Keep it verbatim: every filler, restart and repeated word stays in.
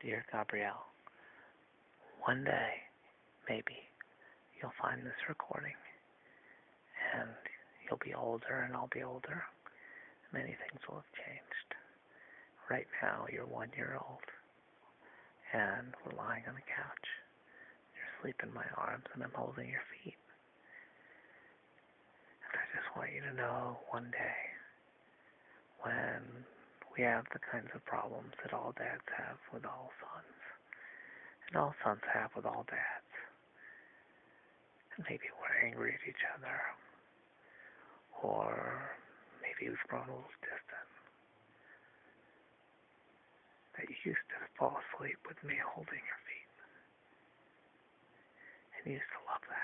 Dear Gabrielle, one day, maybe, you'll find this recording, and you'll be older and I'll be older. Many things will have changed. Right now, you're one year old, and we're lying on the couch. You're asleep in my arms, and I'm holding your feet. And I just want you to know one day, when we have the kinds of problems that all dads have with all sons, and all sons have with all dads, and maybe we're angry at each other, or maybe we've grown a little distant, that you used to fall asleep with me holding your feet, and you used to love